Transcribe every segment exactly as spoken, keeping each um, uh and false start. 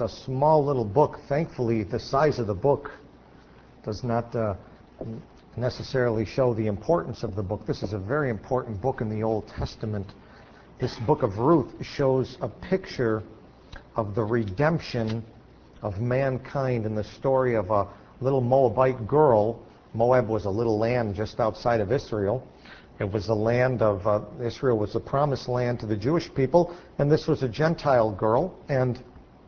a small little book. Thankfully, the size of the book does not uh, necessarily show the importance of the book. This is a very important book in the Old Testament. This book of Ruth shows a picture of the redemption of mankind in the story of a little Moabite girl. Moab was a little land just outside of Israel. It was the land of, uh, Israel was the promised land to the Jewish people, and this was a Gentile girl, and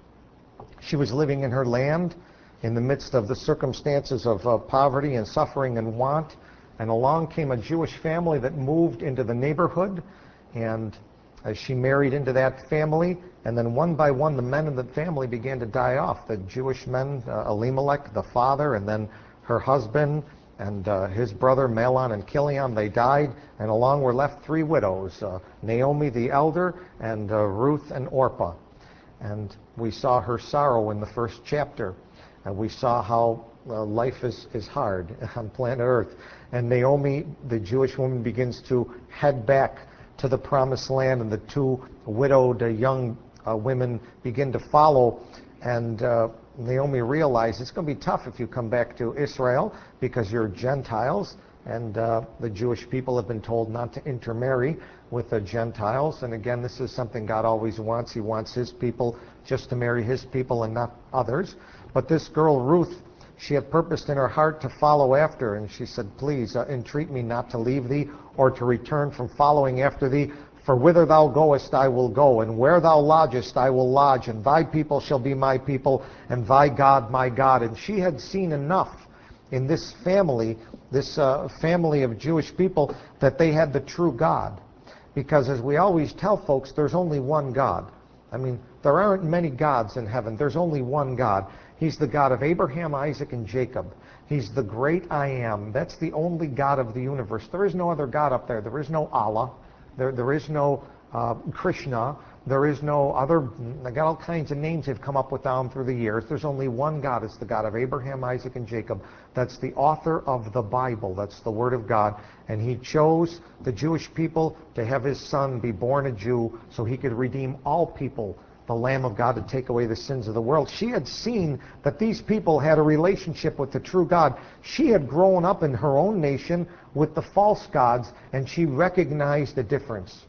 she was living in her land in the midst of the circumstances of uh, poverty and suffering and want, and along came a Jewish family that moved into the neighborhood, and as she married into that family, and then one by one the men in the family began to die off. The Jewish men, uh, Elimelech, the father, and then her husband, and uh, his brother Mahlon and Chilion, they died, and along were left three widows, uh, Naomi the elder, and uh, Ruth and Orpah. And we saw her sorrow in the first chapter. And we saw how uh, life is, is hard on planet Earth. And Naomi, the Jewish woman, begins to head back to the promised land, and the two widowed uh, young uh, women begin to follow. And uh, Naomi realized it's going to be tough if you come back to Israel because you're Gentiles, and uh, the Jewish people have been told not to intermarry with the Gentiles. And again, this is something God always wants. He wants his people just to marry his people and not others. But this girl, Ruth, she had purposed in her heart to follow after, and she said, please uh, entreat me not to leave thee or to return from following after thee. For whither thou goest I will go, and where thou lodgest I will lodge, and thy people shall be my people, and thy God my God. And she had seen enough in this family, this uh, family of Jewish people, that they had the true God. Because as we always tell folks, there's only one God. I mean, there aren't many gods in heaven. There's only one God. He's the God of Abraham, Isaac, and Jacob. He's the great I am. That's the only God of the universe. There is no other God up there. There is no Allah. There, there is no uh, Krishna. There is no other. I got all kinds of names they've come up with down through the years. There's only one God. It's the God of Abraham, Isaac, and Jacob. That's the author of the Bible. That's the Word of God. And he chose the Jewish people to have his son be born a Jew so he could redeem all people, the Lamb of God, to take away the sins of the world. She had seen that these people had a relationship with the true God. She had grown up in her own nation with the false gods, and she recognized the difference.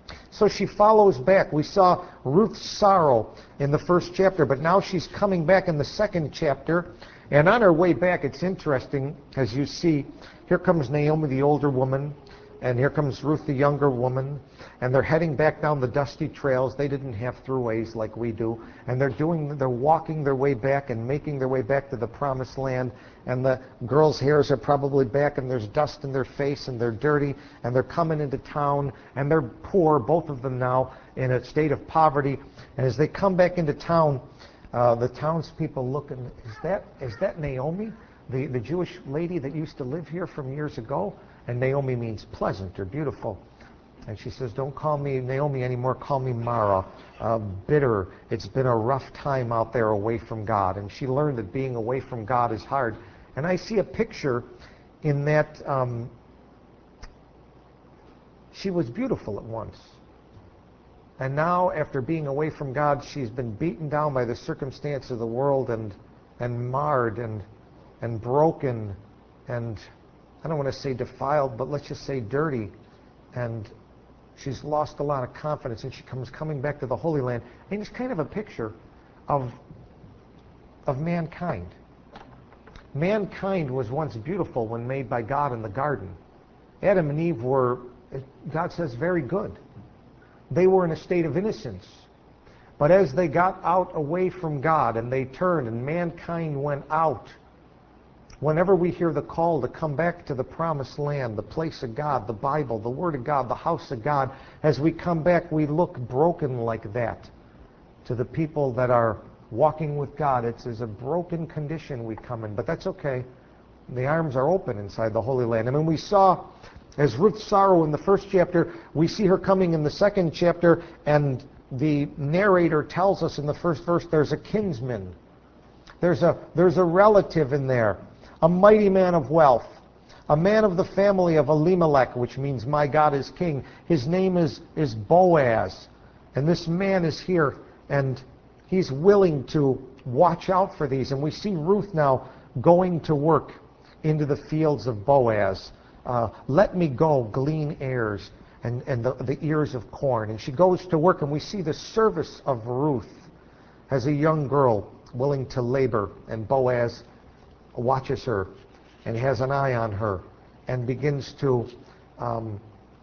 So she follows back. We saw Ruth's sorrow in the first chapter, but now she's coming back in the second chapter. And on her way back, it's interesting, as you see, here comes Naomi, the older woman, and here comes Ruth, the younger woman, and they're heading back down the dusty trails. They didn't have throughways like we do, and they're doing, they're walking their way back and making their way back to the promised land. And the girls' hairs are probably back, and there's dust in their face, and they're dirty, and they're coming into town, and they're poor, both of them now, in a state of poverty. And as they come back into town, uh, the townspeople look, and is that is that Naomi, the the Jewish lady that used to live here from years ago? And Naomi means pleasant or beautiful. And she says, don't call me Naomi anymore, call me Mara. Uh, bitter. It's been a rough time out there away from God. And she learned that being away from God is hard. And I see a picture in that um, she was beautiful at once. And now, after being away from God, she's been beaten down by the circumstance of the world and, and marred and, and broken and, I don't want to say defiled, but let's just say dirty. And she's lost a lot of confidence, and she comes coming back to the Holy Land. And it's kind of a picture of, of mankind. Mankind was once beautiful when made by God in the garden. Adam and Eve were, God says, very good. They were in a state of innocence. But as they got out away from God and they turned and mankind went out, whenever we hear the call to come back to the promised land, the place of God, the Bible, the Word of God, the house of God, as we come back, we look broken like that to the people that are walking with God. It's as a broken condition we come in, but that's okay. The arms are open inside the Holy Land. I mean, we saw, as Ruth's sorrow in the first chapter, we see her coming in the second chapter, and the narrator tells us in the first verse there's a kinsman. There's a, there's a relative in there. A mighty man of wealth, a man of the family of Elimelech, which means my God is king. His name is, is Boaz. And this man is here, and He's willing to watch out for these. And we see Ruth now going to work into the fields of Boaz. Uh, Let me go glean ears and, and the, the ears of corn. And she goes to work, and we see the service of Ruth as a young girl willing to labor. And Boaz watches her and has an eye on her and begins to um,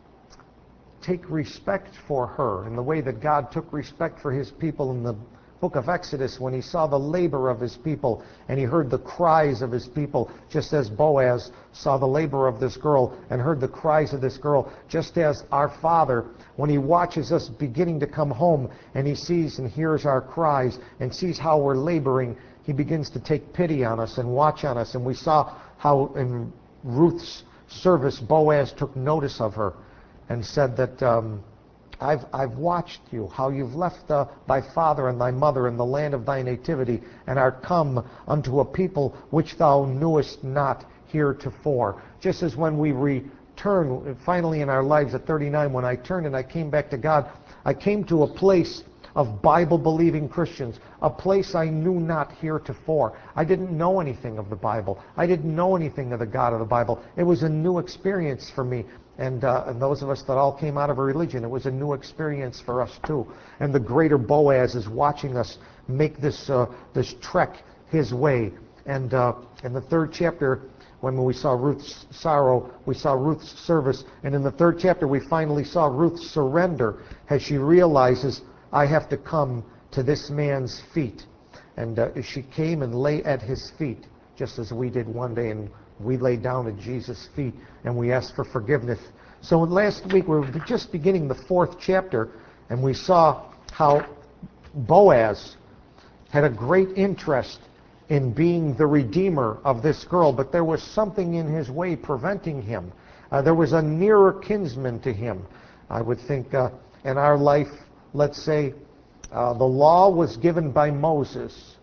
take respect for her in the way that God took respect for his people in the book of Exodus when he saw the labor of his people and he heard the cries of his people, just as Boaz saw the labor of this girl and heard the cries of this girl, just as our Father, when he watches us beginning to come home and he sees and hears our cries and sees how we're laboring, he begins to take pity on us and watch on us. And we saw how in Ruth's service, Boaz took notice of her and said that um, I've, I've watched you, how you've left uh, thy father and thy mother in the land of thy nativity, and art come unto a people which thou knewest not heretofore. Just as when we return, finally in our lives at thirty-nine, when I turned and I came back to God, I came to a place of Bible-believing Christians, a place I knew not heretofore. I didn't know anything of the Bible. I didn't know anything of the God of the Bible. It was a new experience for me. And, uh, and those of us that all came out of a religion, it was a new experience for us too. And the greater Boaz is watching us make this, uh, this trek his way. And uh, in the third chapter, when we saw Ruth's sorrow, we saw Ruth's service. And in the third chapter, we finally saw Ruth's surrender as she realizes, I have to come to this man's feet. And uh, she came and lay at his feet, just as we did one day, and we lay down at Jesus' feet and we asked for forgiveness. So last week we were just beginning the fourth chapter, and we saw how Boaz had a great interest in being the redeemer of this girl, but there was something in his way preventing him. Uh, there was a nearer kinsman to him. I would think uh, in our life, let's say, uh, the law was given by Moses,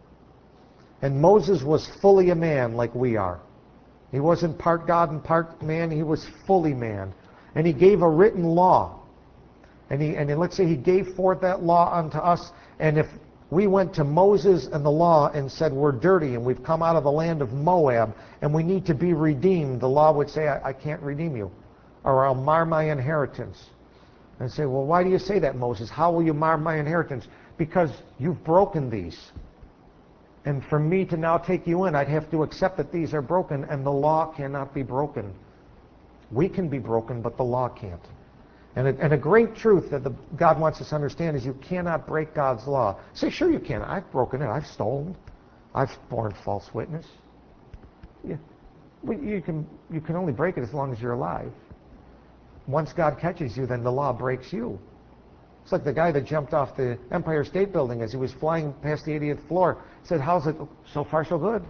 and Moses was fully a man like we are. He wasn't part God and part man. He was fully man. And he gave a written law. And, he, and let's say he gave forth that law unto us. And if we went to Moses and the law and said we're dirty and we've come out of the land of Moab and we need to be redeemed, the law would say, I, I can't redeem you, or I'll mar my inheritance. And say, well, why do you say that, Moses? How will you mar my inheritance? Because you've broken these. And for me to now take you in, I'd have to accept that these are broken, and the law cannot be broken. We can be broken, but the law can't. And a, and a great truth that the, God wants us to understand is you cannot break God's law. Say, sure you can. I've broken it. I've stolen. I've borne false witness. Yeah. Well, you can, you can only break it as long as you're alive. Once God catches you, then the law breaks you. It's like the guy that jumped off the Empire State Building as he was flying past the eightieth floor. Said, how's it? So far, so good.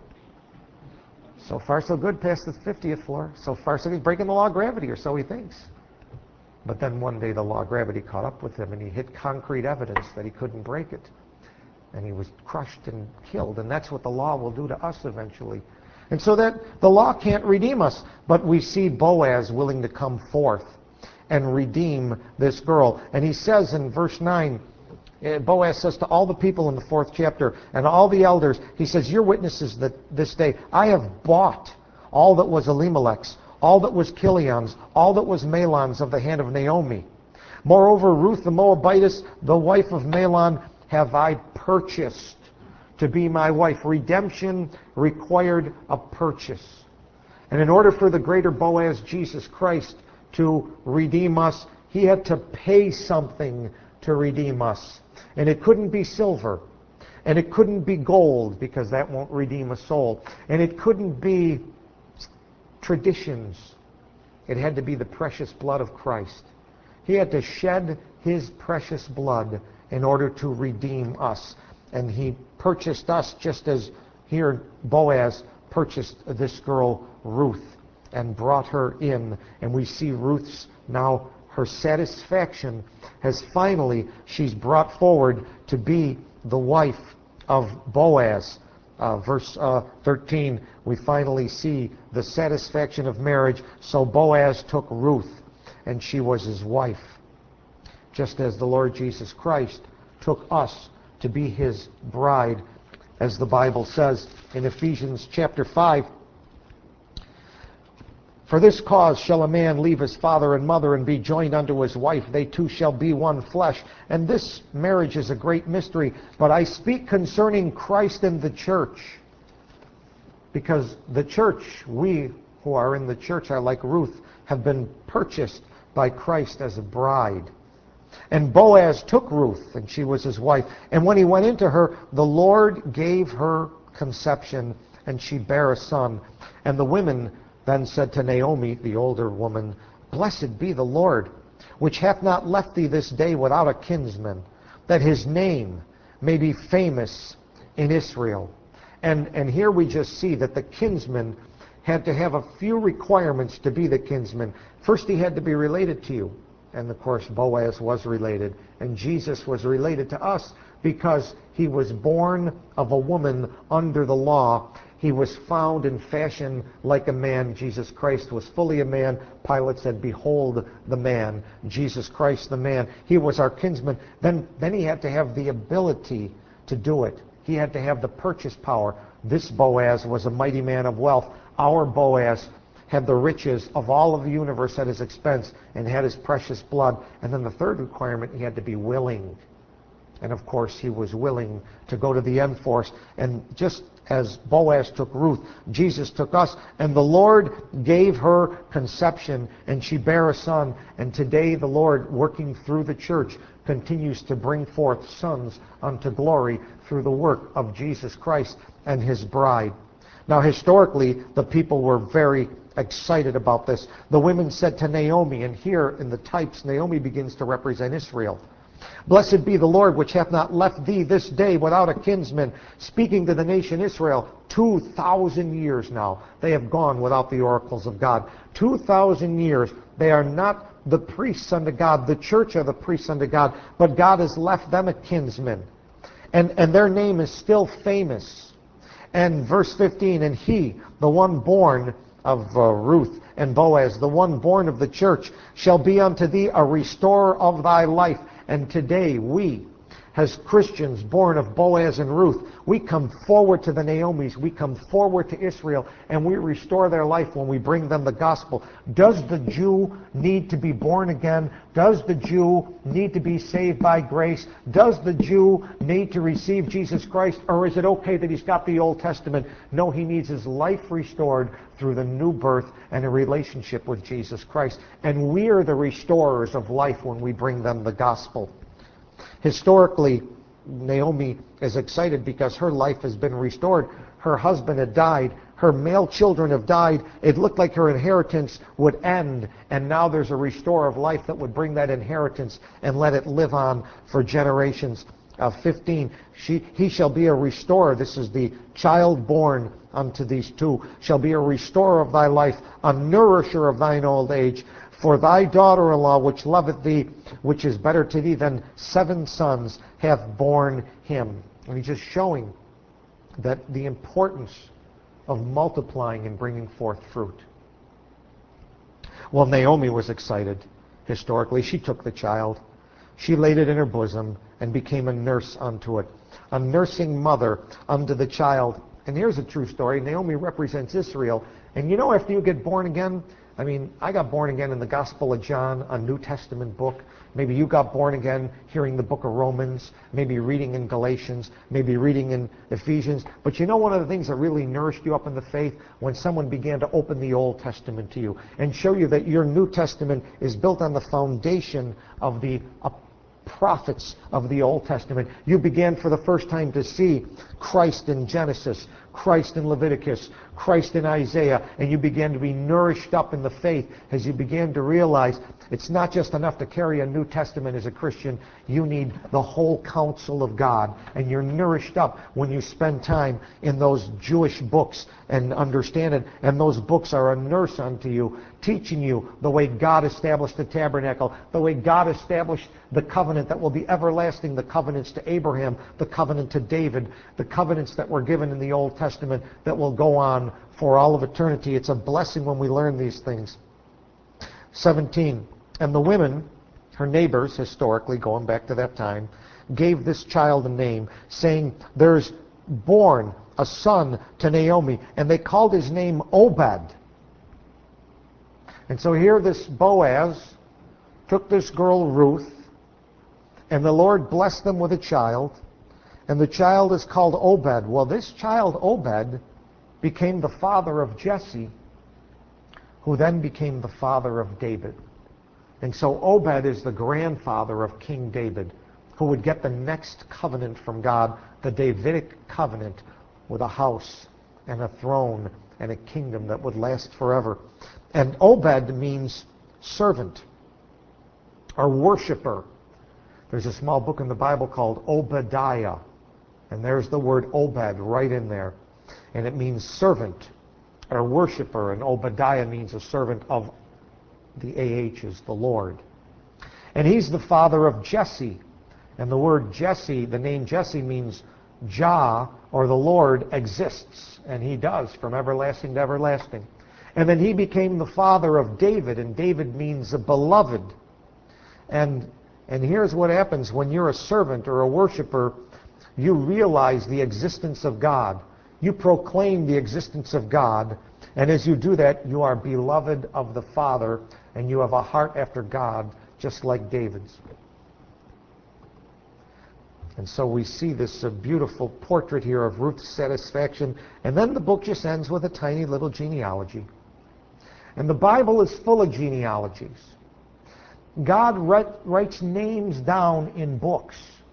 So far, so good past the fiftieth floor. So far, so good. He's breaking the law of gravity, or so he thinks. But then one day the law of gravity caught up with him, and he hit concrete evidence that he couldn't break it. And he was crushed and killed. And that's what the law will do to us eventually. And so that the law can't redeem us. But we see Boaz willing to come forth and redeem this girl. And he says in verse nine, Boaz says to all the people in the fourth chapter and all the elders, he says, you're witnesses that this day I have bought all that was Elimelech's, all that was Kilion's, all that was Mahlon's of the hand of Naomi. Moreover, Ruth the Moabitess, the wife of Mahlon, have I purchased to be my wife. Redemption required a purchase. And in order for the greater Boaz, Jesus Christ, to redeem us, he had to pay something to redeem us. And it couldn't be silver. And it couldn't be gold, because that won't redeem a soul. And it couldn't be traditions. It had to be the precious blood of Christ. He had to shed his precious blood in order to redeem us. And he purchased us just as here Boaz purchased this girl, Ruth, and brought her in. And we see Ruth's now, her satisfaction has finally, she's brought forward to be the wife of Boaz. Uh, verse uh, thirteen, we finally see the satisfaction of marriage. So Boaz took Ruth, and she was his wife, just as the Lord Jesus Christ took us to be his bride, as the Bible says in Ephesians chapter five. For this cause shall a man leave his father and mother and be joined unto his wife. They two shall be one flesh. And this marriage is a great mystery. But I speak concerning Christ and the church. Because the church, we who are in the church are like Ruth, have been purchased by Christ as a bride. And Boaz took Ruth, and she was his wife. And when he went into her, the Lord gave her conception, and she bare a son. And the women then said to Naomi, the older woman, Blessed be the Lord, which hath not left thee this day without a kinsman, that his name may be famous in Israel. And, and here we just see that the kinsman had to have a few requirements to be the kinsman. First, he had to be related to you. And of course, Boaz was related. And Jesus was related to us because he was born of a woman under the law. He was found in fashion like a man. Jesus Christ was fully a man. Pilate said, Behold the man. Jesus Christ the man. He was our kinsman. Then, then he had to have the ability to do it. He had to have the purchase power. This Boaz was a mighty man of wealth. Our Boaz had the riches of all of the universe at his expense and had his precious blood. And then the third requirement, he had to be willing. And of course, he was willing to go to the end for us. And just as Boaz took Ruth, Jesus took us. And the Lord gave her conception, and she bare a son. And today the Lord, working through the church, continues to bring forth sons unto glory through the work of Jesus Christ and his bride. Now, historically, the people were very excited about this. The women said to Naomi, and here in the types, Naomi begins to represent Israel. Blessed be the Lord, which hath not left thee this day without a kinsman. Speaking to the nation Israel, two thousand years now they have gone without the oracles of God. Two thousand years they are not the priests unto God. The church are the priests unto God. But God has left them a kinsman. And, and their name is still famous. And verse fifteen, and he, the one born of uh, Ruth and Boaz, the one born of the church, shall be unto thee a restorer of thy life. And today we, as Christians born of Boaz and Ruth, we come forward to the Naomis, we come forward to Israel, and we restore their life when we bring them the gospel. Does the Jew need to be born again? Does the Jew need to be saved by grace? Does the Jew need to receive Jesus Christ? Or is it okay that he's got the Old Testament? No, he needs his life restored through the new birth and a relationship with Jesus Christ. And we are the restorers of life when we bring them the gospel. Historically, Naomi is excited because her life has been restored. Her husband had died. Her male children have died. It looked like her inheritance would end. And now there's a restorer of life that would bring that inheritance and let it live on for generations. Uh, fifteen, she, he shall be a restorer. This is the child born unto these two. Shall be a restorer of thy life, a nourisher of thine old age. For thy daughter-in-law, which loveth thee, which is better to thee than seven sons, hath borne him. And he's just showing that the importance of multiplying and bringing forth fruit. Well, Naomi was excited. Historically, she took the child. She laid it in her bosom and became a nurse unto it. A nursing mother unto the child. And here's a true story. Naomi represents Israel. And you know, after you get born again, I mean, I got born again in the Gospel of John, a New Testament book. Maybe you got born again hearing the book of Romans, maybe reading in Galatians, maybe reading in Ephesians. But you know one of the things that really nourished you up in the faith? When someone began to open the Old Testament to you and show you that your New Testament is built on the foundation of the uh, prophets of the Old Testament. You began for the first time to see Christ in Genesis, Christ in Leviticus, Christ in Isaiah, and you began to be nourished up in the faith as you began to realize it's not just enough to carry a New Testament as a Christian. You need the whole counsel of God, and you're nourished up when you spend time in those Jewish books and understand it, and those books are a nurse unto you, teaching you the way God established the tabernacle, the way God established the covenant that will be everlasting, the covenants to Abraham, the covenant to David, the covenants that were given in the Old Testament that will go on for all of eternity. It's a blessing when we learn these things. seventeen, and the women, her neighbors, historically, going back to that time, gave this child a name, saying, there's born a son to Naomi, and they called his name Obed. And so here this Boaz took this girl Ruth, and the Lord blessed them with a child, and the child is called Obed. Well, this child Obed became the father of Jesse, who then became the father of David. And so Obed is the grandfather of King David, who would get the next covenant from God, the Davidic covenant, with a house and a throne and a kingdom that would last forever. And Obed means servant or worshiper. There's a small book in the Bible called Obadiah, and there's the word Obed right in there. And it means servant or worshiper, and Obadiah means a servant of the A H's, the Lord. And he's the father of Jesse. And the word Jesse, the name Jesse means Jah, or the Lord exists. And he does, from everlasting to everlasting. And then he became the father of David, and David means a beloved. And, and here's what happens when you're a servant or a worshiper. You realize the existence of God. You proclaim the existence of God. And as you do that, you are beloved of the Father, and you have a heart after God, just like David's. And so we see this uh, beautiful portrait here of Ruth's satisfaction. And then the book just ends with a tiny little genealogy. And the Bible is full of genealogies. God writes names down in books.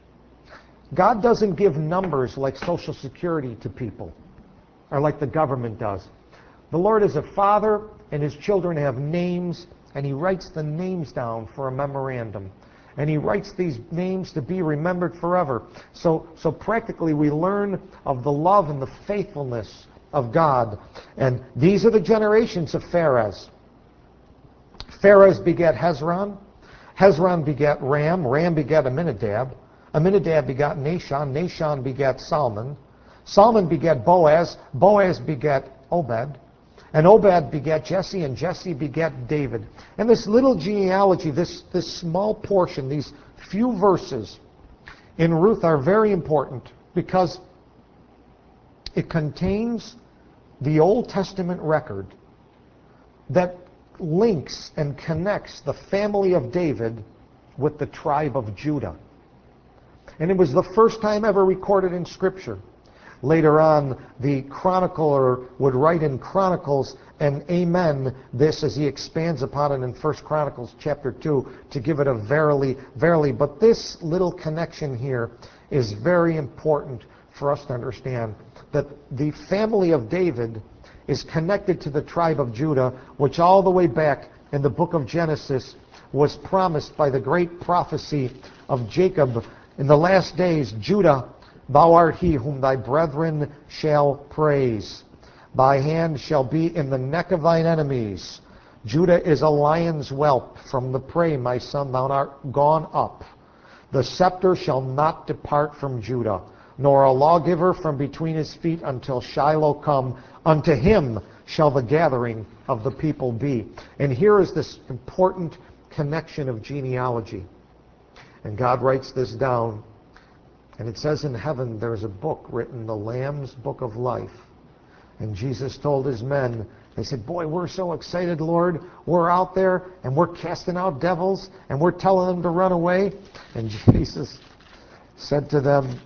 God doesn't give numbers like Social Security to people, or like the government does. The Lord is a father, and his children have names, and he writes the names down for a memorandum. And he writes these names to be remembered forever. So, so practically we learn of the love and the faithfulness of God. And these are the generations of Pharez. Pharez begat Hezron. Hezron begat Ram. Ram begat Aminadab. Aminadab begat Nahshon. Nahshon begat Salmon. Salmon begat Boaz. Boaz begat Obed. And Obed begat Jesse, and Jesse begat David. And this little genealogy, this, this small portion, these few verses in Ruth are very important because it contains the Old Testament record that links and connects the family of David with the tribe of Judah. And it was the first time ever recorded in Scripture. Later on, the chronicler would write in Chronicles and amen this as he expands upon it in First Chronicles chapter two to give it a verily, verily. But this little connection here is very important for us to understand that the family of David is connected to the tribe of Judah, which all the way back in the book of Genesis was promised by the great prophecy of Jacob. In the last days, Judah, thou art he whom thy brethren shall praise. Thy hand shall be in the neck of thine enemies. Judah is a lion's whelp. From the prey, my son, thou art gone up. The scepter shall not depart from Judah, nor a lawgiver from between his feet until Shiloh come. Unto him shall the gathering of the people be. And here is this important connection of genealogy. And God writes this down. And it says in heaven there's a book written, the Lamb's Book of Life. And Jesus told his men, they said, boy, we're so excited, Lord. We're out there and we're casting out devils and we're telling them to run away. And Jesus said to them,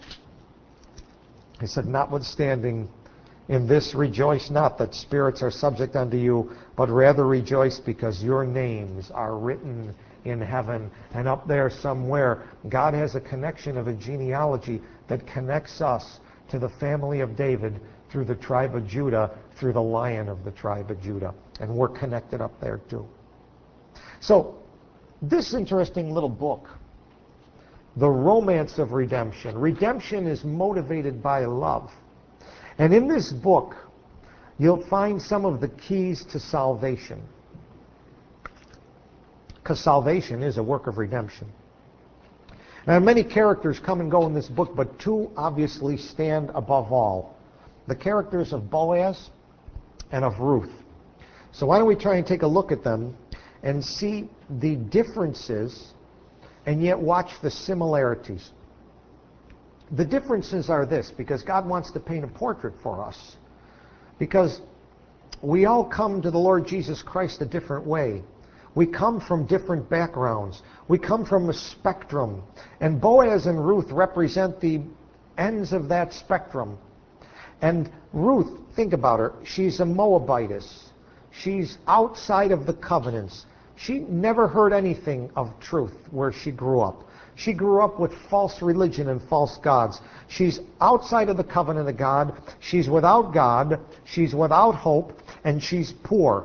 he said, notwithstanding, in this rejoice not that spirits are subject unto you, but rather rejoice because your names are written in heaven. And up there somewhere, God has a connection of a genealogy that connects us to the family of David through the tribe of Judah, through the lion of the tribe of Judah. And we're connected up there too. So, this interesting little book, The Romance of Redemption. Redemption is motivated by love. And in this book, you'll find some of the keys to salvation. Because salvation is a work of redemption. Now, many characters come and go in this book, but two obviously stand above all. The characters of Boaz and of Ruth. So why don't we try and take a look at them and see the differences and yet watch the similarities. the differences are this, because God wants to paint a portrait for us. Because we all come to the Lord Jesus Christ a different way. We come from different backgrounds. We come from a spectrum. And Boaz and Ruth represent the ends of that spectrum. And Ruth, think about her, she's a Moabitess. She's outside of the covenants. She never heard anything of truth where she grew up. She grew up with false religion and false gods. She's outside of the covenant of God. She's without God. She's without hope. And she's poor.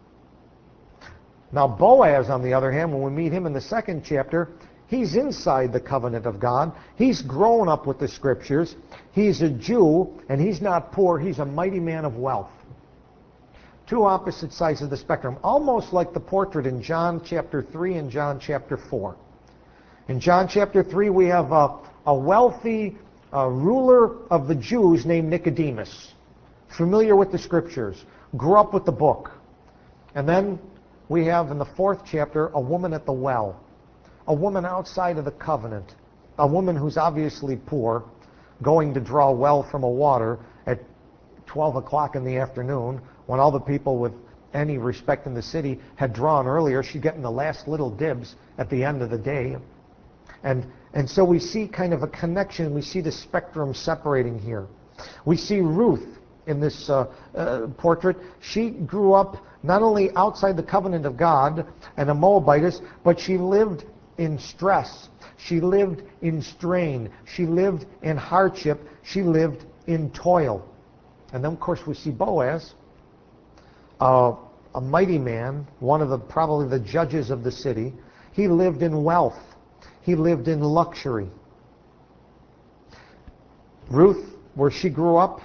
Now Boaz, on the other hand, when we meet him in the second chapter, he's inside the covenant of God. He's grown up with the Scriptures. He's a Jew, and he's not poor. He's a mighty man of wealth. Two opposite sides of the spectrum, almost like the portrait in John chapter three and John chapter four. In John chapter three, we have a, a wealthy uh, ruler of the Jews named Nicodemus, familiar with the Scriptures, grew up with the book. And then we have in the fourth chapter a woman at the well, a woman outside of the covenant, a woman who's obviously poor, going to draw well from a water at twelve o'clock in the afternoon, when all the people with any respect in the city had drawn earlier. She's getting the last little dibs at the end of the day. And, and so we see kind of a connection. We see the spectrum separating here. We see Ruth in this uh, uh, portrait. She grew up not only outside the covenant of God and a Moabitess, but she lived in stress. She lived in strain. She lived in hardship. She lived in toil. And then, of course, we see Boaz, uh, a mighty man, one of the probably the judges of the city. He lived in wealth. He lived in luxury. Ruth, where she grew up,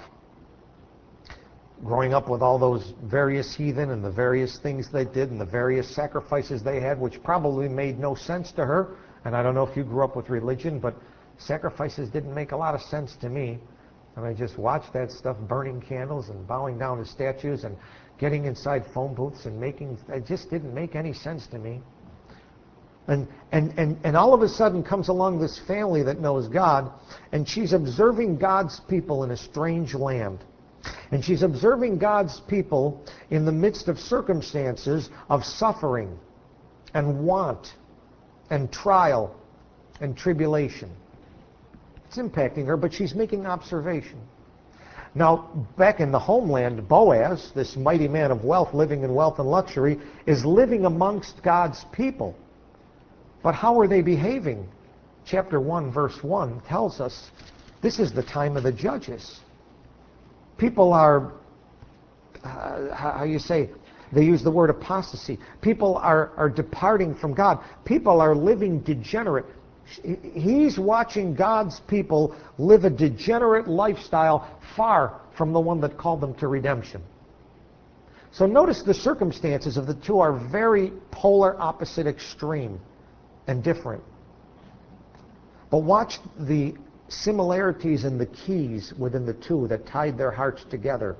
growing up with all those various heathen and the various things they did and the various sacrifices they had, which probably made no sense to her. And I don't know if you grew up with religion, but sacrifices didn't make a lot of sense to me. And I just watched that stuff, burning candles and bowing down to statues and getting inside phone booths and making, it just didn't make any sense to me. And, and, and, and all of a sudden comes along this family that knows God, and she's observing God's people in a strange land. And she's observing God's people in the midst of circumstances of suffering and want and trial and tribulation. It's impacting her, but she's making an observation. Now, back in the homeland, Boaz, this mighty man of wealth, living in wealth and luxury, is living amongst God's people. But how are they behaving? Chapter one, verse one tells us this is the time of the judges. People are, uh, how you say, they use the word apostasy. People are, are departing from God. People are living degenerate. He's watching God's people live a degenerate lifestyle far from the one that called them to redemption. So notice the circumstances of the two are very polar opposite extreme and different. But watch the similarities and the keys within the two that tied their hearts together.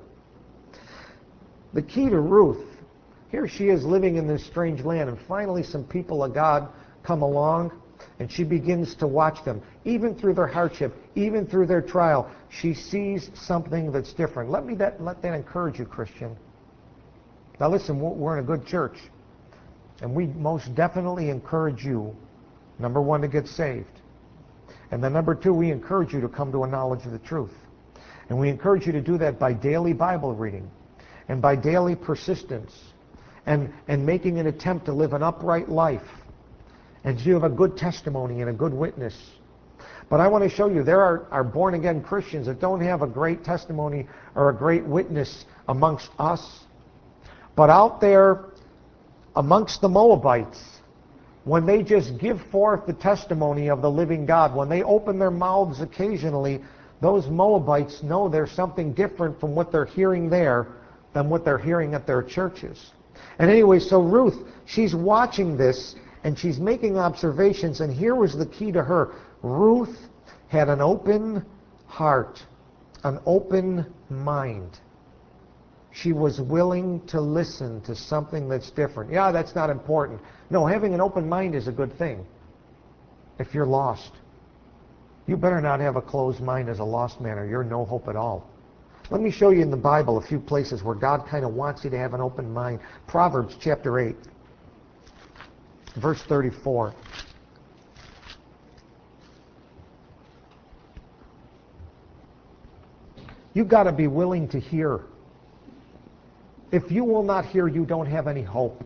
The key to Ruth, here she is living in this strange land, and finally some people of God come along, and she begins to watch them. Even through their hardship, even through their trial, she sees something that's different. Let me that, let that encourage you, Christian. Now listen, we're in a good church, and we most definitely encourage you, number one, to get saved. And then number two, we encourage you to come to a knowledge of the truth. And we encourage you to do that by daily Bible reading and by daily persistence and, and making an attempt to live an upright life. And you have a good testimony and a good witness. But I want to show you, there are, are born-again Christians that don't have a great testimony or a great witness amongst us. But out there amongst the Moabites, when they just give forth the testimony of the living God, when they open their mouths occasionally, those Moabites know there's something different from what they're hearing there than what they're hearing at their churches. And anyway, so Ruth, she's watching this, and she's making observations, and here was the key to her. Ruth had an open heart, an open mind. She was willing to listen to something that's different. Yeah, that's not important. No, having an open mind is a good thing if you're lost. You better not have a closed mind as a lost man, or you're no hope at all. Let me show you in the Bible a few places where God kind of wants you to have an open mind. Proverbs chapter eight, verse thirty-four. You've got to be willing to hear. If you will not hear, you don't have any hope.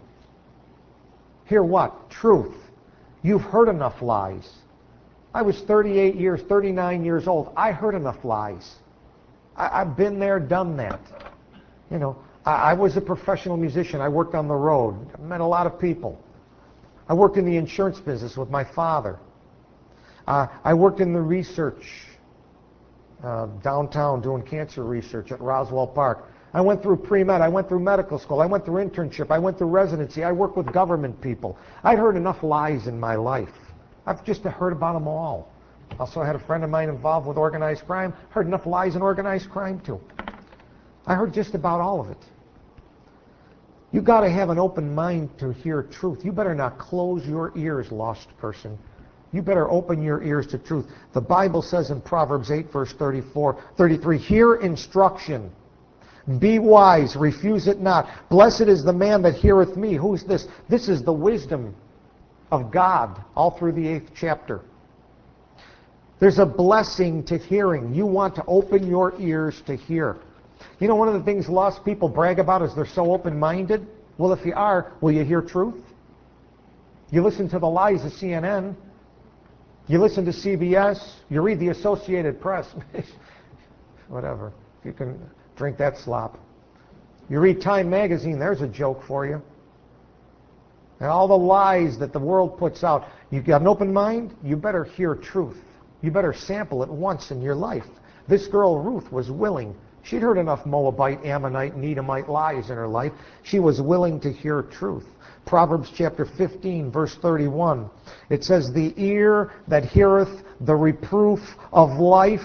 Hear what? Truth. You've heard enough lies. I was thirty-eight years, thirty-nine years old. I heard enough lies. I, I've been there, done that. You know, I, I was a professional musician. I worked on the road. I met a lot of people. I worked in the insurance business with my father. Uh, I worked in the research uh, downtown doing cancer research at Roswell Park. I went through pre-med. I went through medical school. I went through internship. I went through residency. I worked with government people. I'd heard enough lies in my life. I've just heard about them all. Also, I had a friend of mine involved with organized crime. Heard enough lies in organized crime, too. I heard just about all of it. You've got to have an open mind to hear truth. You better not close your ears, lost person. You better open your ears to truth. The Bible says in Proverbs eight, verse thirty-four, thirty-three, hear instruction. Be wise, refuse it not. Blessed is the man that heareth me. Who's this? This is the wisdom of God, all through the eighth chapter. There's a blessing to hearing. You want to open your ears to hear. You know, one of the things lost people brag about is they're so open-minded. Well, if you are, will you hear truth? You listen to the lies of C N N. You listen to C B S. You read the Associated Press. Whatever. You can drink that slop. You read Time magazine. There's a joke for you. And all the lies that the world puts out. You got an open mind? You better hear truth. You better sample it once in your life. This girl, Ruth, was willing. She'd heard enough Moabite, Ammonite, and Edomite lies in her life. She was willing to hear truth. Proverbs chapter fifteen, verse thirty-one. It says, the ear that heareth the reproof of life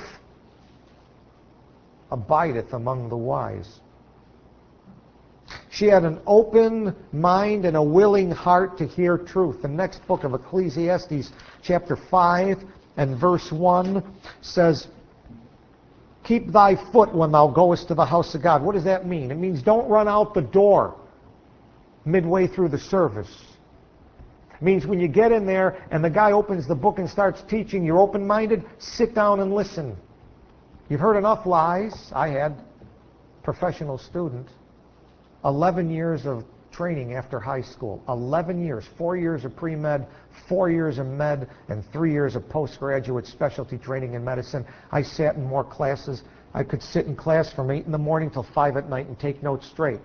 abideth among the wise. She had an open mind and a willing heart to hear truth. The next book of Ecclesiastes, chapter five and verse one, says, keep thy foot when thou goest to the house of God. What does that mean? It means don't run out the door midway through the service. It means when you get in there and the guy opens the book and starts teaching, you're open-minded, sit down and listen. You've heard enough lies. I had professional student. eleven years of training after high school. eleven years. Four years of pre-med, four years of med, and three years of postgraduate specialty training in medicine. I sat in more classes. I could sit in class from eight in the morning till five at night and take notes straight.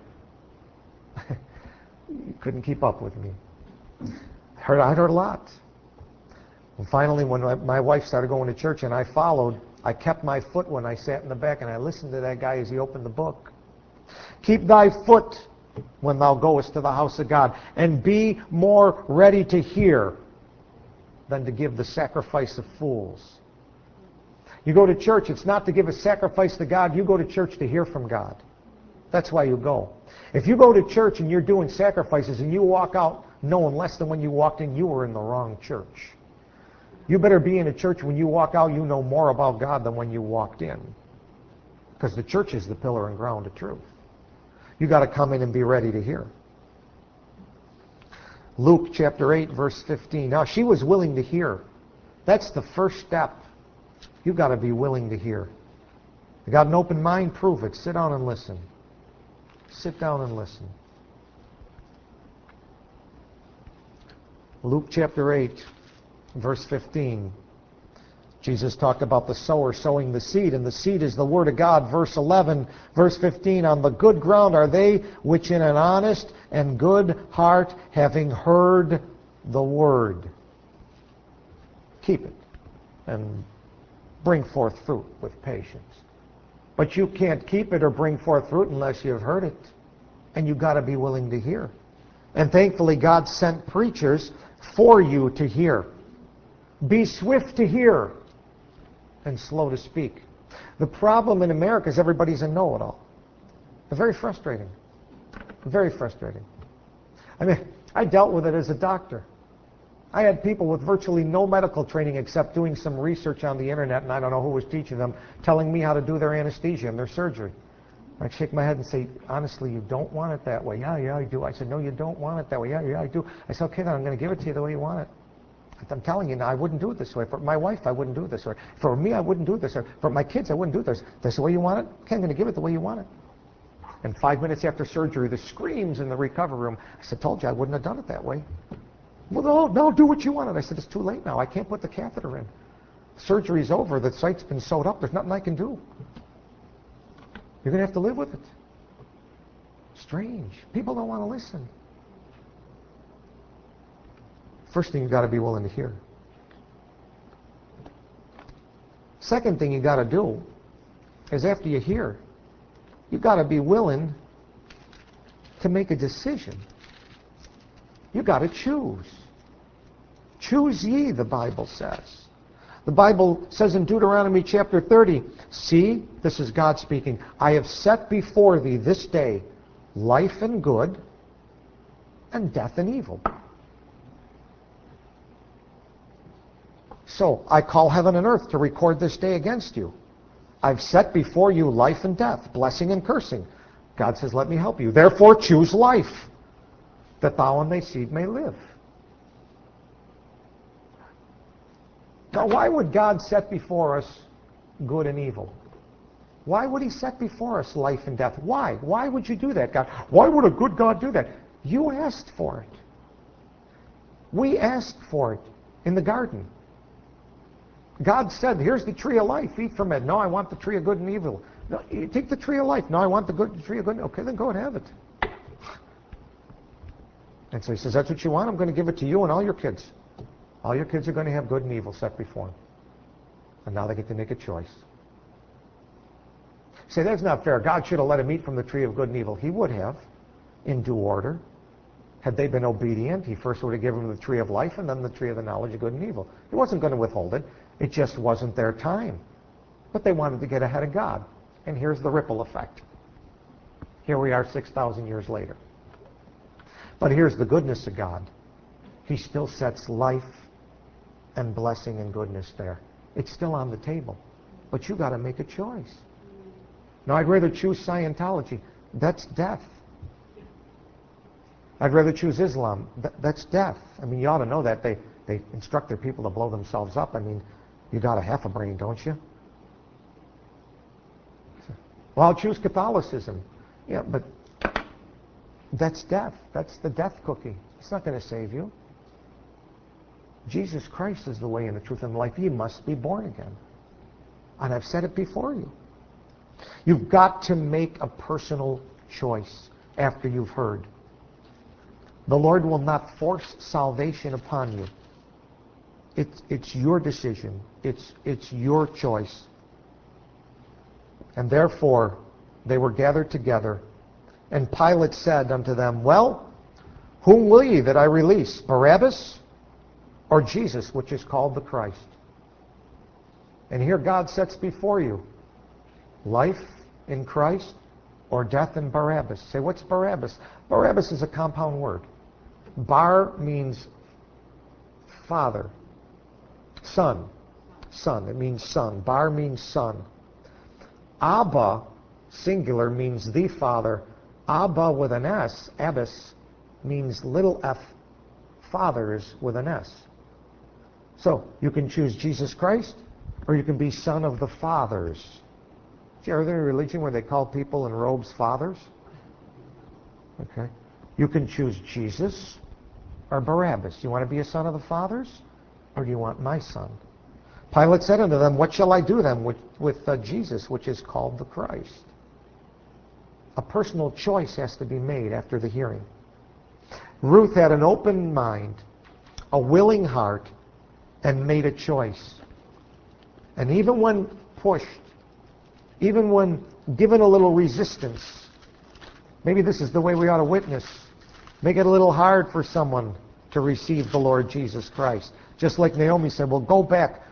You couldn't keep up with me. I heard, I heard a lot. And finally, when my wife started going to church and I followed, I kept my foot when I sat in the back and I listened to that guy as he opened the book. Keep thy foot when thou goest to the house of God, and be more ready to hear than to give the sacrifice of fools. You go to church, it's not to give a sacrifice to God. You go to church to hear from God. That's why you go. If you go to church and you're doing sacrifices and you walk out knowing less than when you walked in, you were in the wrong church. You better be in a church when you walk out, you know more about God than when you walked in. Because the church is the pillar and ground of truth. You got to come in and be ready to hear. Luke chapter eight, verse fifteen. Now, she was willing to hear. That's the first step. You've got to be willing to hear. You got an open mind? Prove it. Sit down and listen. Sit down and listen. Luke chapter eight, verse fifteen. Jesus talked about the sower sowing the seed, and the seed is the Word of God. Verse eleven, verse fifteen, on the good ground are they which in an honest and good heart, having heard the Word, keep it and bring forth fruit with patience. But you can't keep it or bring forth fruit unless you've heard it, and you've got to be willing to hear. And thankfully, God sent preachers for you to hear. Be swift to hear and slow to speak. The problem in America is everybody's a know-it-all. It's very frustrating. Very frustrating. I mean, I dealt with it as a doctor. I had people with virtually no medical training except doing some research on the internet, and I don't know who was teaching them, telling me how to do their anesthesia and their surgery. I'd shake my head and say, honestly, you don't want it that way. Yeah, yeah, I do. I said, no, you don't want it that way. Yeah, yeah, I do. I said, okay, then I'm going to give it to you the way you want it. I'm telling you now, I wouldn't do it this way. For my wife, I wouldn't do it this way. For me, I wouldn't do it this way. For my kids, I wouldn't do it this. That's the way you want it? Okay, I'm going to give it the way you want it. And five minutes after surgery, the screams in the recovery room. I said, told you I wouldn't have done it that way. Well, no, no, do what you want. And I said, it's too late now. I can't put the catheter in. Surgery's over. The site's been sewed up. There's nothing I can do. You're going to have to live with it. Strange. People don't want to listen. First thing, you've got to be willing to hear. Second thing you got to do is after you hear, you've got to be willing to make a decision. You've got to choose. Choose ye, the Bible says. The Bible says in Deuteronomy chapter thirty, see, this is God speaking, I have set before thee this day life and good, and death and evil. So I call heaven and earth to record this day against you. I've set before you life and death, blessing and cursing. God says, let me help you. Therefore choose life, that thou and thy seed may live. Now, why would God set before us good and evil? Why would he set before us life and death? Why? Why would you do that, God? Why would a good God do that? You asked for it. We asked for it in the garden. God said, here's the tree of life, eat from it. No, I want the tree of good and evil. No, you take the tree of life. No, I want the good the tree of good. Okay, then go and have it. And so he says, that's what you want? I'm going to give it to you and all your kids. All your kids are going to have good and evil set before them. And now they get to make a choice. Say, that's not fair. God should have let them eat from the tree of good and evil. He would have, in due order. Had they been obedient, he first would have given them the tree of life and then the tree of the knowledge of good and evil. He wasn't going to withhold it. It just wasn't their time. But they wanted to get ahead of God. And here's the ripple effect. Here we are six thousand years later. But here's the goodness of God. He still sets life and blessing and goodness there. It's still on the table. But you got to make a choice. Now, I'd rather choose Scientology. That's death. I'd rather choose Islam. Th- that's death. I mean, you ought to know that. They, they instruct their people to blow themselves up. I mean, you got a half a brain, don't you? Well, I'll choose Catholicism. Yeah, but that's death. That's the death cookie. It's not going to save you. Jesus Christ is the way and the truth and the life. You must be born again. And I've said it before you. You've got to make a personal choice after you've heard. The Lord will not force salvation upon you. It's, it's your decision. It's, it's your choice. And therefore, they were gathered together. And Pilate said unto them, well, whom will ye that I release, Barabbas or Jesus, which is called the Christ? And here God sets before you life in Christ or death in Barabbas. Say, what's Barabbas? Barabbas is a compound word. Bar means father. Son. Son. It means son. Bar means son. Abba, singular, means the Father. Abba with an S, Abbas, means little f, fathers with an S. So, you can choose Jesus Christ, or you can be son of the fathers. Are there a religion where they call people in robes fathers? Okay. You can choose Jesus or Barabbas. You want to be a son of the fathers, or do you want my son? Pilate said unto them, what shall I do then with, with uh, Jesus, which is called the Christ? A personal choice has to be made after the hearing. Ruth had an open mind, a willing heart, and made a choice. And even when pushed, even when given a little resistance, maybe this is the way we ought to witness. Make it a little hard for someone to receive the Lord Jesus Christ. Just like Naomi said, well, go back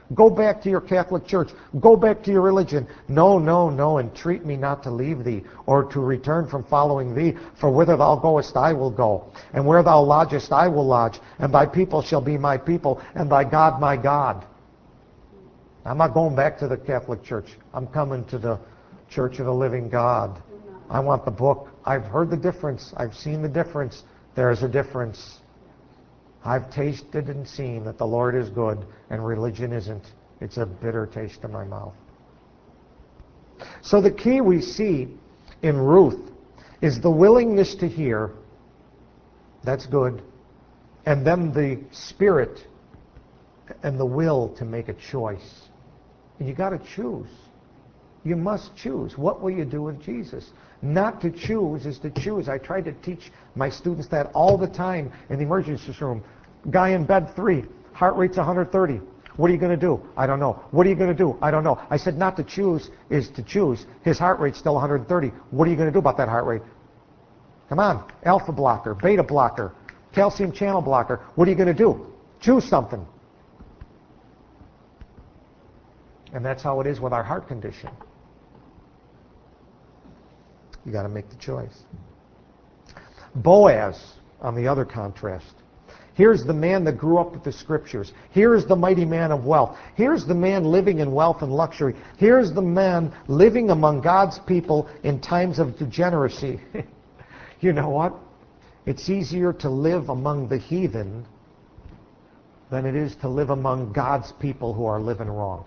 Go back to your Catholic Church. Go back to your religion. No, no, no, entreat me not to leave thee, or to return from following thee. For whither thou goest, I will go. And where thou lodgest, I will lodge. And thy people shall be my people, and thy God my God. I'm not going back to the Catholic Church. I'm coming to the Church of the Living God. I want the book. I've heard the difference. I've seen the difference. There's a difference. I've tasted and seen that the Lord is good and religion isn't. It's a bitter taste in my mouth. So the key we see in Ruth is the willingness to hear. That's good. And then the spirit and the will to make a choice. And you got to choose. You must choose. What will you do with Jesus? Not to choose is to choose. I try to teach my students that all the time in the emergency room. Guy in bed three, heart rate's one hundred thirty. What are you going to do? I don't know. What are you going to do? I don't know. I said not to choose is to choose. His heart rate's still one hundred thirty. What are you going to do about that heart rate? Come on. Alpha blocker, beta blocker, calcium channel blocker. What are you going to do? Choose something. And that's how it is with our heart condition. You got to make the choice. Boaz, on the other contrast. Here's the man that grew up with the Scriptures. Here's the mighty man of wealth. Here's the man living in wealth and luxury. Here's the man living among God's people in times of degeneracy. You know what? It's easier to live among the heathen than it is to live among God's people who are living wrong.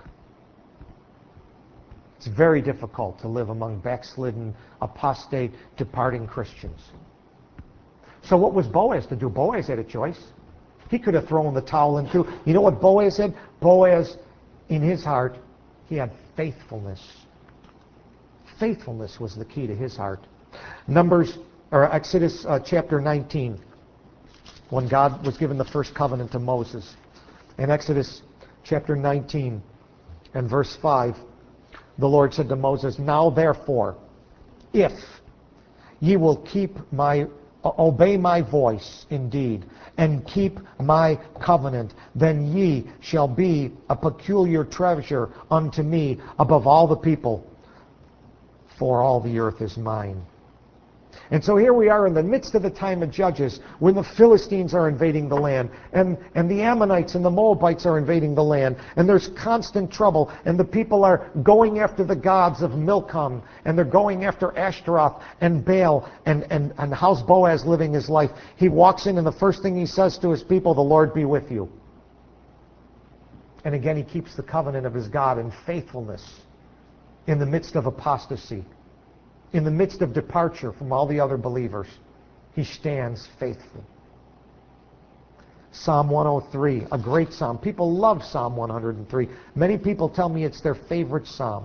It's very difficult to live among backslidden, apostate, departing Christians. So what was Boaz to do? Boaz had a choice. He could have thrown the towel in too. You know what Boaz said? Boaz, in his heart, he had faithfulness. Faithfulness was the key to his heart. Numbers, or Exodus uh, chapter nineteen, when God was given the first covenant to Moses. In Exodus chapter nineteen and verse five, the Lord said to Moses, "Now therefore, if ye will keep my, uh, obey my voice indeed, and keep my covenant, then ye shall be a peculiar treasure unto me above all the people, for all the earth is mine." And so here we are in the midst of the time of Judges, when the Philistines are invading the land, and, and the Ammonites and the Moabites are invading the land, and there's constant trouble, and the people are going after the gods of Milcom, and they're going after Ashtaroth and Baal, and, and, and how's Boaz living his life? He walks in, and the first thing he says to his people, "The Lord be with you." And again, he keeps the covenant of his God in faithfulness in the midst of apostasy. In the midst of departure from all the other believers, he stands faithful. Psalm one oh three, a great psalm. People love Psalm one hundred three. Many people tell me it's their favorite psalm.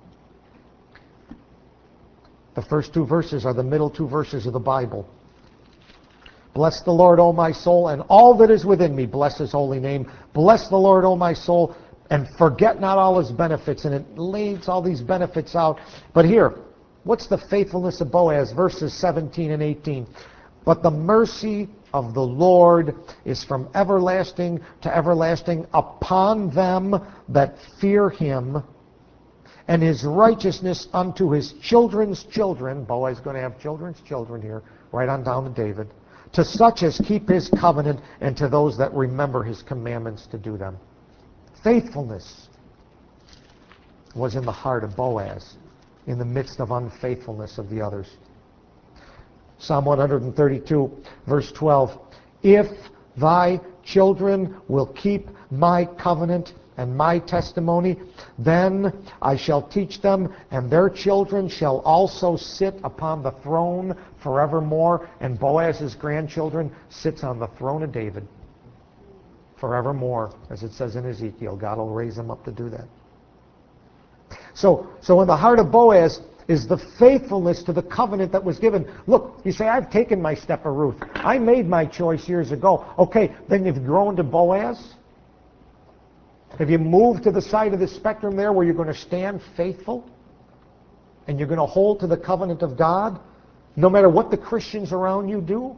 The first two verses are the middle two verses of the Bible. "Bless the Lord, O my soul, and all that is within me. Bless his holy name. Bless the Lord, O my soul, and forget not all his benefits." And it lays all these benefits out. But here, what's the faithfulness of Boaz? Verses seventeen and eighteen. "But the mercy of the Lord is from everlasting to everlasting upon them that fear him, and his righteousness unto his children's children." Boaz is going to have children's children here, right on down to David. "To such as keep his covenant, and to those that remember his commandments to do them." Faithfulness was in the heart of Boaz, in the midst of unfaithfulness of the others. Psalm one thirty-two, verse twelve. "If thy children will keep my covenant and my testimony, then I shall teach them, and their children shall also sit upon the throne forevermore." And Boaz's grandchildren sits on the throne of David forevermore, as it says in Ezekiel. God will raise them up to do that. So, so in the heart of Boaz is the faithfulness to the covenant that was given. Look, you say, "I've taken my step of Ruth. I made my choice years ago." Okay, then you've grown to Boaz. Have you moved to the side of the spectrum there where you're going to stand faithful? And you're going to hold to the covenant of God, no matter what the Christians around you do?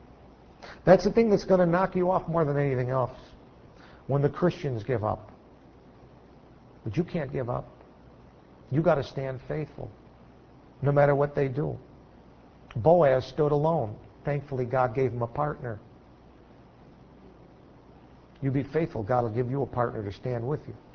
That's the thing that's going to knock you off more than anything else. When the Christians give up. But you can't give up. You got to stand faithful, no matter what they do. Boaz stood alone. Thankfully, God gave him a partner. You be faithful, God will give you a partner to stand with you.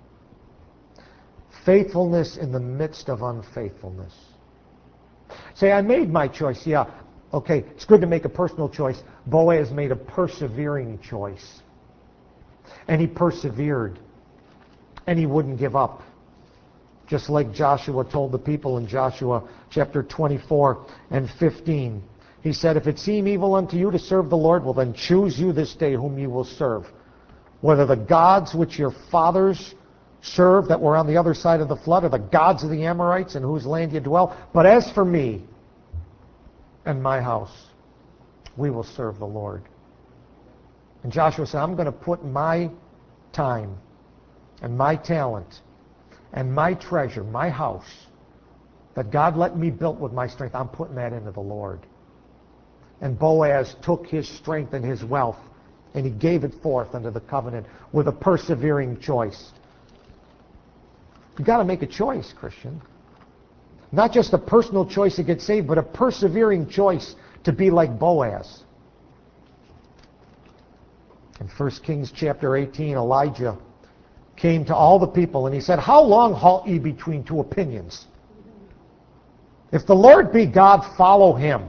Faithfulness in the midst of unfaithfulness. Say, I made my choice. Yeah, okay, it's good to make a personal choice. Boaz made a persevering choice. And he persevered. And he wouldn't give up. Just like Joshua told the people in Joshua chapter twenty-four and fifteen. He said, if it seem evil unto you to serve the Lord, well then choose you this day whom you will serve. Whether the gods which your fathers served that were on the other side of the flood, or the gods of the Amorites in whose land you dwell. But as for me and my house, we will serve the Lord. And Joshua said, I'm going to put my time and my talent and my treasure, my house, that God let me build with my strength, I'm putting that into the Lord. And Boaz took his strength and his wealth, and he gave it forth under the covenant with a persevering choice. You've got to make a choice, Christian. Not just a personal choice to get saved, but a persevering choice to be like Boaz. In First Kings chapter eighteen, Elijah came to all the people and he said, how long halt ye between two opinions? If the Lord be God, follow him.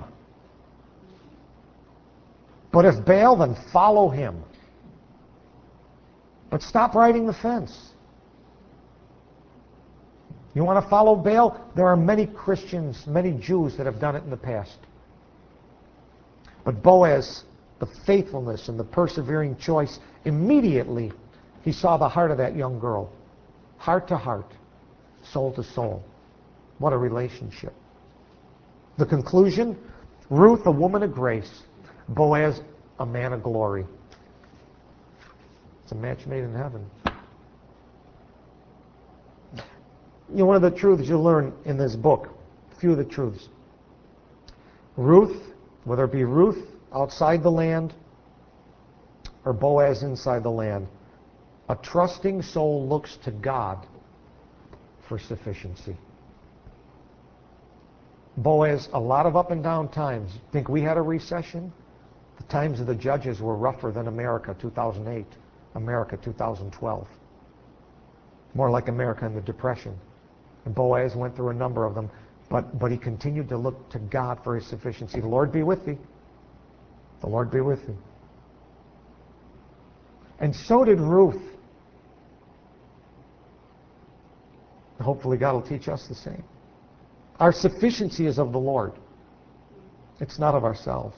But if Baal, then follow him. But stop riding the fence. You want to follow Baal? There are many Christians, many Jews that have done it in the past. But Boaz, the faithfulness and the persevering choice, immediately he saw the heart of that young girl. Heart to heart, soul to soul. What a relationship. The conclusion, Ruth, a woman of grace. Boaz, a man of glory. It's a match made in heaven. You know, one of the truths you learn in this book, a few of the truths. Ruth, whether it be Ruth outside the land or Boaz inside the land, a trusting soul looks to God for sufficiency. Boaz, a lot of up and down times. Think we had a recession? The times of the judges were rougher than America two thousand eight, America two thousand twelve. More like America in the Depression. And Boaz went through a number of them, but, but he continued to look to God for his sufficiency. The Lord be with thee. The Lord be with thee. And so did Ruth. Hopefully God will teach us the same. Our sufficiency is of the Lord. It's not of ourselves.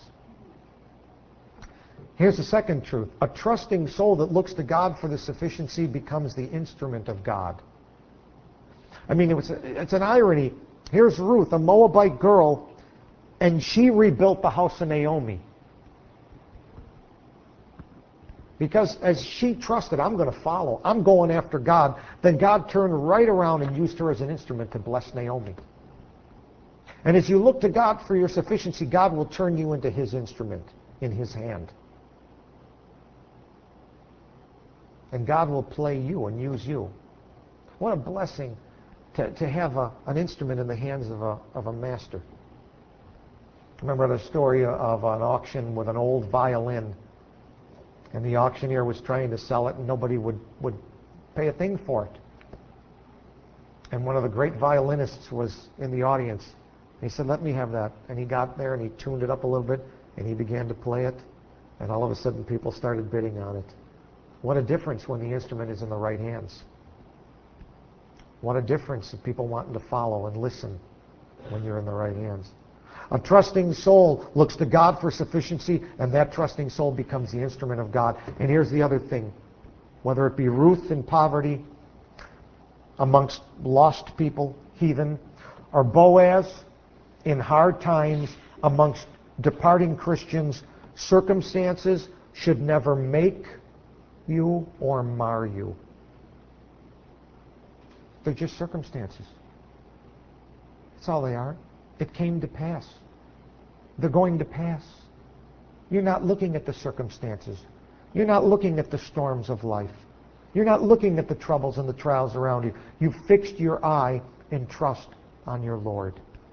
Here's the second truth. A trusting soul that looks to God for the sufficiency becomes the instrument of God. I mean, it was, it's an irony. Here's Ruth, a Moabite girl, and she rebuilt the house of Naomi. Because as she trusted, I'm going to follow, I'm going after God, then God turned right around and used her as an instrument to bless Naomi. And as you look to God for your sufficiency, God will turn you into his instrument in his hand. And God will play you and use you. What a blessing to, to have a, an instrument in the hands of a, of a master. I remember the story of an auction with an old violin. And the auctioneer was trying to sell it, and nobody would, would pay a thing for it. And one of the great violinists was in the audience. He said, let me have that. And he got there, and he tuned it up a little bit, and he began to play it. And all of a sudden, people started bidding on it. What a difference when the instrument is in the right hands. What a difference of people wanting to follow and listen when you're in the right hands. A trusting soul looks to God for sufficiency, and that trusting soul becomes the instrument of God. And here's the other thing. Whether it be Ruth in poverty, amongst lost people, heathen, or Boaz in hard times, amongst departing Christians, circumstances should never make you or mar you. They're just circumstances. That's all they are. It came to pass. They're going to pass. You're not looking at the circumstances. You're not looking at the storms of life. You're not looking at the troubles and the trials around you. You've fixed your eye in trust on your Lord.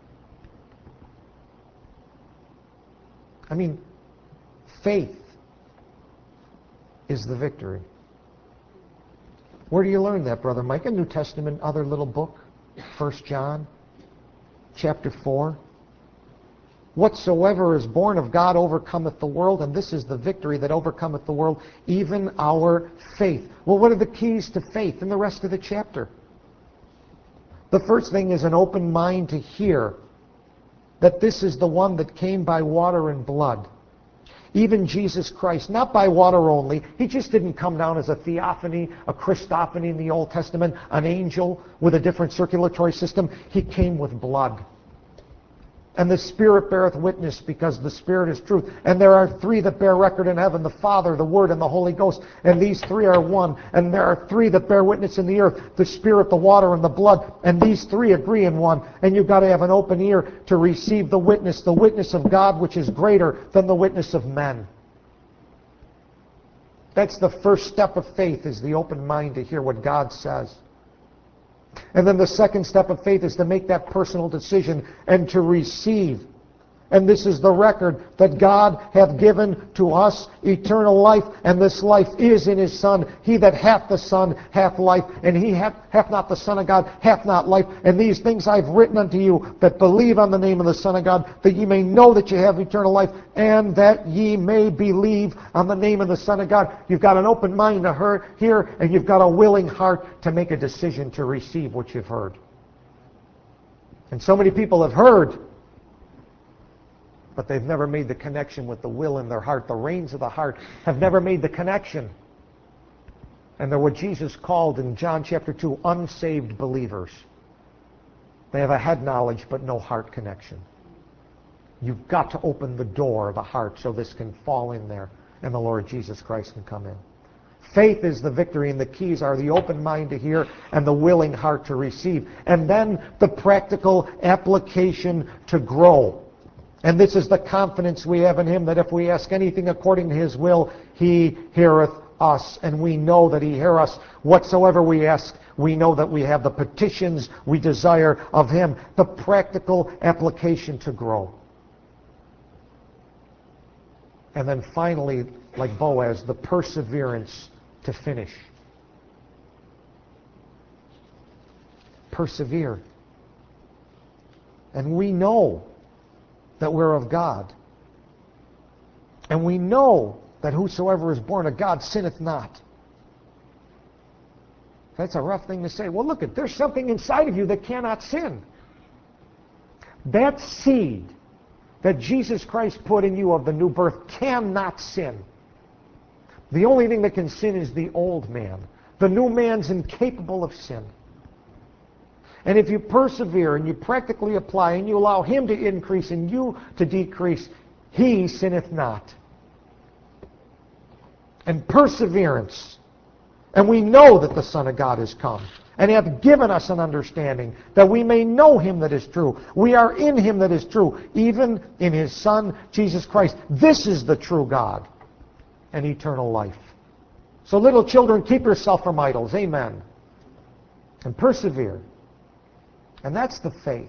I mean, faith is the victory. Where do you learn that, Brother Mike? A New Testament, other little book, First John, chapter four. Whatsoever is born of God overcometh the world, and this is the victory that overcometh the world, even our faith. Well, what are the keys to faith in the rest of the chapter? The first thing is an open mind to hear that this is the one that came by water and blood. Even Jesus Christ, not by water only. He just didn't come down as a theophany, a Christophany in the Old Testament, an angel with a different circulatory system. He came with blood. And the Spirit beareth witness, because the Spirit is truth. And there are three that bear record in heaven, the Father, the Word, and the Holy Ghost. And these three are one. And there are three that bear witness in the earth, the Spirit, the water, and the blood. And these three agree in one. And you've got to have an open ear to receive the witness, the witness of God, which is greater than the witness of men. That's the first step of faith, is the open mind to hear what God says. And then the second step of faith is to make that personal decision and to receive. And this is the record, that God hath given to us eternal life, and this life is in His Son. He that hath the Son hath life, and he hath, hath not the Son of God hath not life. And these things I've written unto you that believe on the name of the Son of God, that ye may know that ye have eternal life, and that ye may believe on the name of the Son of God. You've got an open mind to hear, and you've got a willing heart to make a decision to receive what you've heard. And so many people have heard, but they've never made the connection with the will in their heart. The reins of the heart have never made the connection. And they're what Jesus called in John chapter two, unsaved believers. They have a head knowledge, but no heart connection. You've got to open the door of the heart so this can fall in there, and the Lord Jesus Christ can come in. Faith is the victory, and the keys are the open mind to hear and the willing heart to receive. And then the practical application to grow. And this is the confidence we have in Him, that if we ask anything according to His will, He heareth us. And we know that He heareth us. Whatsoever we ask, we know that we have the petitions we desire of Him. The practical application to grow. And then finally, like Boaz, the perseverance to finish. Persevere. And we know that we're of God. And we know that whosoever is born of God sinneth not. That's a rough thing to say. Well, look, at there's something inside of you that cannot sin. That seed that Jesus Christ put in you of the new birth cannot sin. The only thing that can sin is the old man. The new man's incapable of sin. And if you persevere and you practically apply and you allow Him to increase and you to decrease, He sinneth not. And perseverance. And we know that the Son of God is come, and hath given us an understanding, that we may know Him that is true. We are in Him that is true, even in His Son, Jesus Christ. This is the true God and eternal life. So little children, keep yourself from idols. Amen. And persevere. And that's the faith.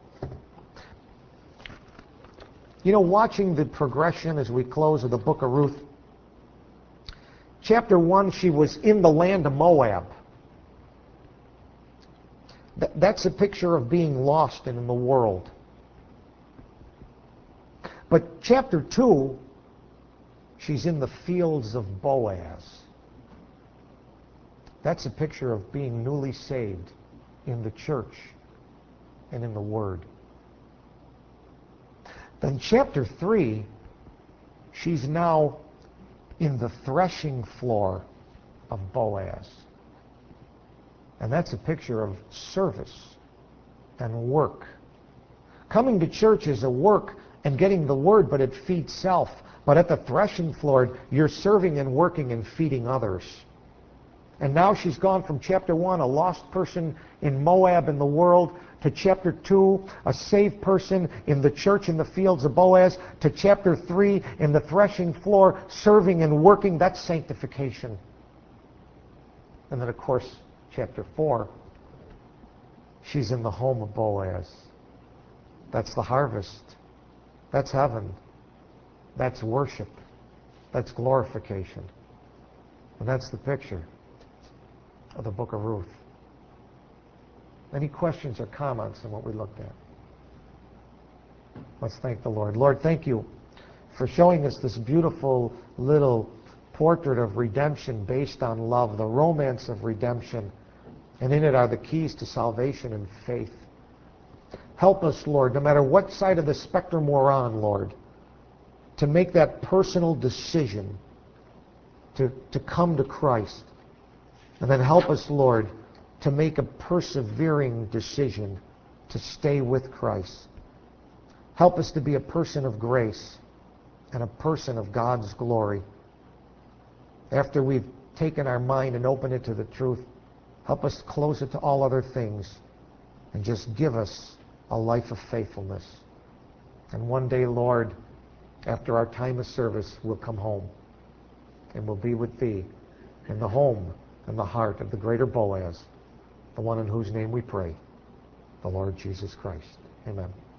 You know, watching the progression as we close of the book of Ruth, chapter one, she was in the land of Moab. Th- that's a picture of being lost in the world. But chapter two, she's in the fields of Boaz. That's a picture of being newly saved in the church and in the Word. Then chapter three, she's now in the threshing floor of Boaz. And that's a picture of service and work. Coming to church is a work and getting the Word, but it feeds self. But at the threshing floor, you're serving and working and feeding others. And now she's gone from chapter one, a lost person in Moab in the world, to chapter two, a saved person in the church in the fields of Boaz, to chapter three, in the threshing floor, serving and working. That's sanctification. And then, of course, chapter four, she's in the home of Boaz. That's the harvest. That's heaven. That's worship. That's glorification. And that's the picture of the book of Ruth. Any questions or comments on what we looked at? Let's thank the Lord. Lord, thank you for showing us this beautiful little portrait of redemption based on love, the romance of redemption. And in it are the keys to salvation and faith. Help us, Lord, no matter what side of the spectrum we're on, Lord, to make that personal decision to, to come to Christ. And then help us, Lord, to make a persevering decision to stay with Christ. Help us to be a person of grace and a person of God's glory. After we've taken our mind and opened it to the truth, help us close it to all other things and just give us a life of faithfulness. And one day, Lord, after our time of service, we'll come home and we'll be with Thee in the home and the heart of the greater Boaz, the one in whose name we pray, the Lord Jesus Christ. Amen.